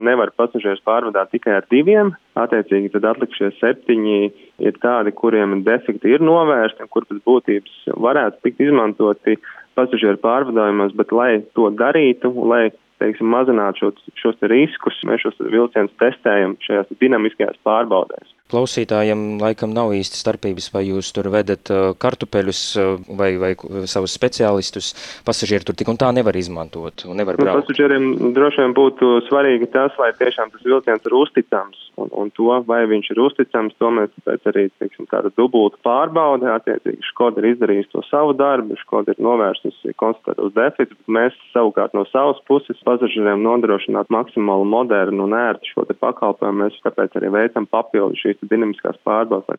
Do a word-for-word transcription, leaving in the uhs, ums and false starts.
nevar pasažierus pārvadāt tikai ar diviem. Attiecīgi tad atlikušie septiņi ir tādi, kuriem defekti ir novērsti un kur pēc būtības varētu tikt izmantoti pasažieru pārvadājumos, bet lai to darītu, lai teiksim, mazinātu šo, šos riskus, mēs šos vilcienus testējam šajās dinamiskajās pārbaudēs. Klausītājiem laikam nav īsti starpības, vai jūs tur vedat kartupeļus vai, vai savus speciālistus. Pasažieri tur tik un tā nevar izmantot un nevar braukt. Nu, pasažieriem droši vien būtu svarīgi tas, lai tiešām tas vilciens ir uzticams. Un, un to, vai viņš ir uzticams, to mēs tāpēc arī, teiksim, tāda dubulta pārbaude. Attiecīgi Škoda ir izdarījusi to savu darbu, Škoda ir novērsusi konstatētos defektus, bet mēs savukārt no savas puses pasažieriem nodrošināt maksimāli modernu un ērtu šo te pakalpojumu. Mēs tāpēc arī veicam papildu šīs dinamiskās pārbaudes.